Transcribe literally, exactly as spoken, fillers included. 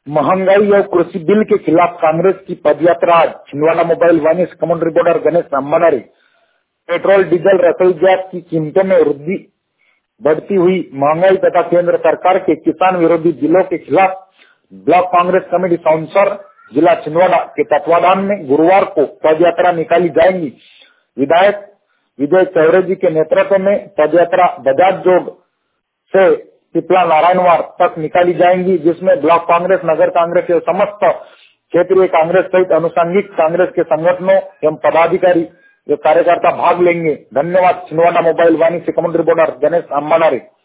महंगाई और कृषि बिल के खिलाफ कांग्रेस की पदयात्रा आज छिंदवाड़ा मोबाइल वानी कमांड रिपोर्टर गणेश अंबानारी। पेट्रोल डीजल रसोई गैस की कीमतों में वृद्धि, बढ़ती हुई महंगाई तथा केंद्र सरकार के किसान विरोधी बिलों के खिलाफ ब्लॉक कांग्रेस कमेटी सौंसर जिला छिंदवाड़ा के तत्वाधान में गुरुवार को पदयात्रा निकाली जाएगी। विधायक विजय चौरे जी के नेतृत्व में पदयात्रा बजाज जोग से पिपला नारायणवार तक निकाली जाएंगी, जिसमें ब्लॉक कांग्रेस, नगर कांग्रेस के समस्त क्षेत्रीय कांग्रेस सहित अनुषंगिक कांग्रेस के संगठनों एवं पदाधिकारी व कार्यकर्ता भाग लेंगे। धन्यवाद। छिंदवाड़ा मोबाइल वाणी से कमेंट रिपोर्टर गणेश अंबानारी।